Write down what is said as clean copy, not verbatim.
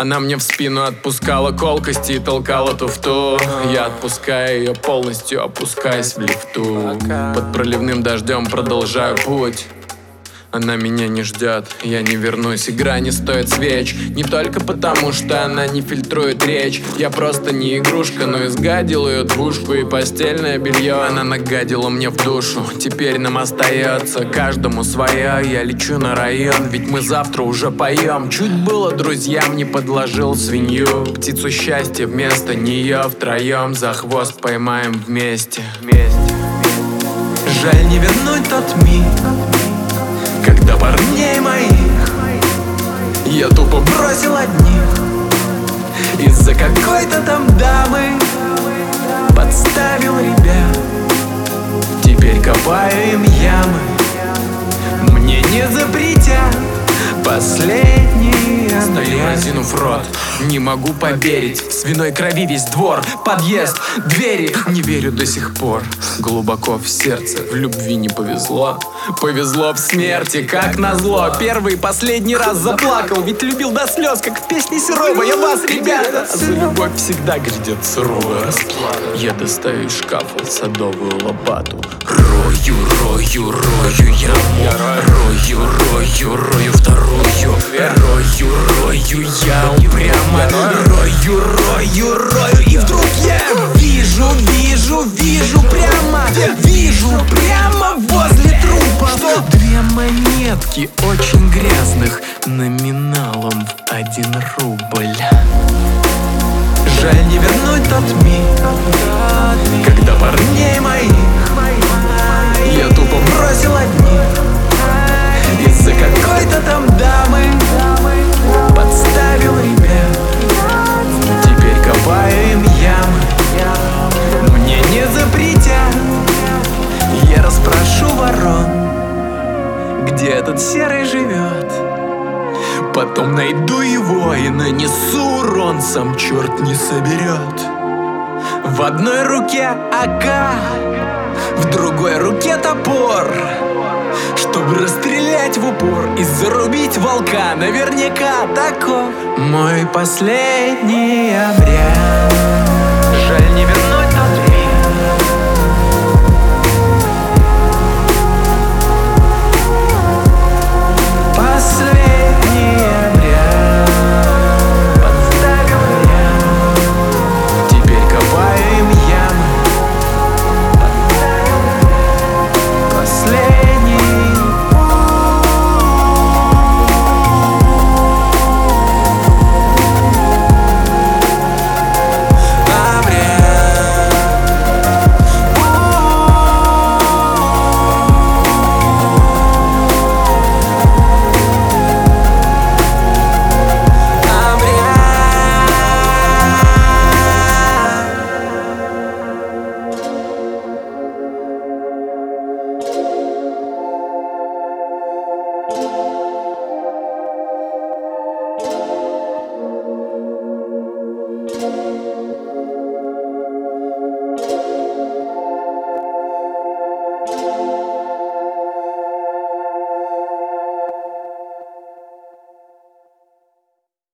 Она мне в спину отпускала колкости и толкала туфту. Я отпускаю ее полностью, опускаясь в лифту. Под проливным дождем продолжаю путь. Она меня не ждет, я не вернусь. Игра не стоит свеч, не только потому, что она не фильтрует речь. Я просто не игрушка, но изгадил ее двушку и постельное белье. Она нагадила мне в душу, теперь нам остается каждому свое. Я лечу на район, ведь мы завтра уже поем. Чуть было друзьям не подложил свинью. Птицу счастья вместо нее втроем за хвост поймаем вместе. Жаль не вернуть тот миг, когда парней моих я тупо бросил одних из-за какой-то там дамы. Подставил ребят, теперь копаю им ямы. Мне не запретят последние обряды. Стою, разинув рот, не могу поверить. В свиной крови весь двор, подъезд, двери. Не верю до сих пор, глубоко в сердце. В любви не повезло, повезло в смерти, как назло. Первый и последний раз заплакал, ведь любил до слез, как в песне Серова. Я вас, ребята, за любовь всегда грядет суровая расплата. Я достаю из шкафа садовую лопату. Рою, рою, рою яму, рою вторую. Рою я упрямо, рою. И вдруг я вижу прямо возле трупа две монетки очень грязных, номиналом в 1 рубль. Жаль не вернуть тот миг, когда парней моих я тупо бросил одних из-за какой-то там дамы. Подставил ребят, теперь копаю им ямы. Мне не запретят, я расспрошу ворон, где этот серый живет. Потом найду его и нанесу урон, сам черт не соберет. В одной руке АК, в другой руке топор, чтобы расстрелять в упор и зарубить волка. Наверняка таков мой последний обряд. Жаль не вернуть